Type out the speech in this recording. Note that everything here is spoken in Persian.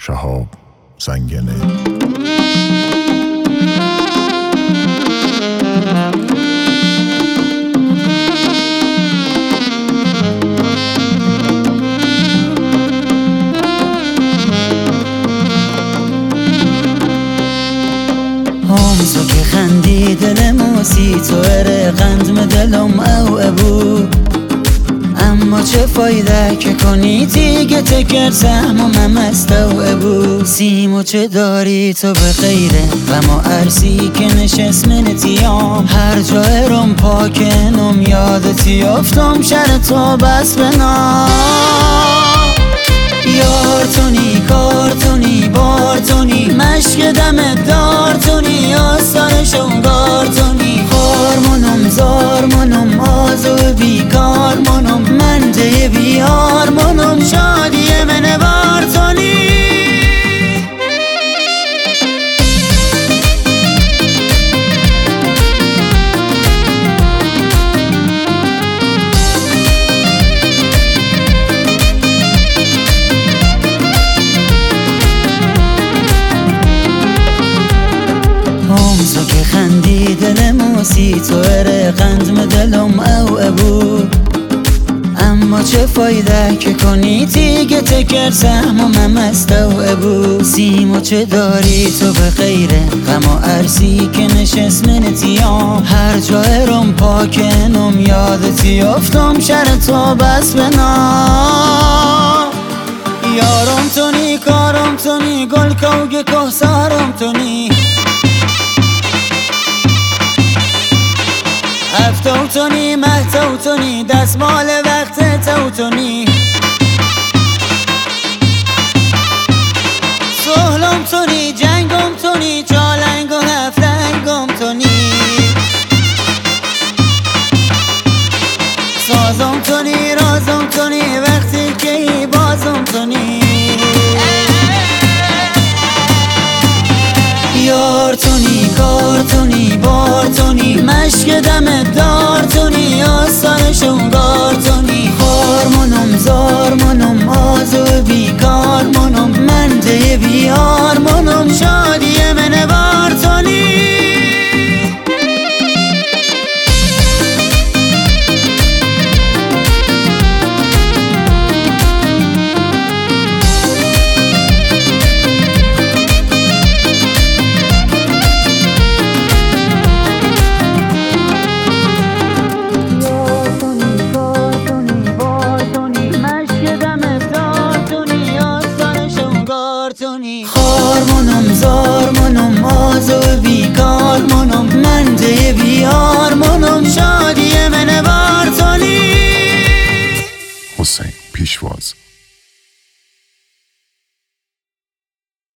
شهاب زنگنه. همزو که خندی دل موسی تو اره قندم دلم او ابو، اما چه فایده که کنی دیگه تکر سهم و ممست او ابو. سیمو چه داری تو به خیره غم و عرصی که نشست منتیام، هر جا ارم پاکنم یادتی افتم شر تو بس بنا. یارتونی کارتونی بارتونی مشک دم دارتونی آستان شنگارتونی، خارمونم زارمونم آزو بیکار مونم منده بیار مونم شادی من بارتونی. همزو که خندی دل موسی تو اره قندم دلم او ابو، اما چه فایده که کنی دیگه تکر سهم و ممست او ابو. سیمو چه داری تو به خیره غم و عرصی که نشست منتیام، هر جا ارم پاکنم یادتی افتم شر تو بس بنا. یارم تونی کارم تونی گل کوگ کهسارم تونی، هفتوتونی مهتوتونی دستمال وقت توتونی، سهلم تونی جنگم تونی چالنگ و هفتنگم تونی، سازم تونی رازم تونی وقتی که ای بازم تونی. یارتونی کارتونی بارتونی مشک دم دارتونی آستان شنگارتونی، خارمونم زارمونم آزو بیکار مونم منده بیار مونم شادی من بارتونی. خارمونم زارمونم آزو بیکار مونم منده بیار مونم شادی من بارتونی. حسین پیشواز.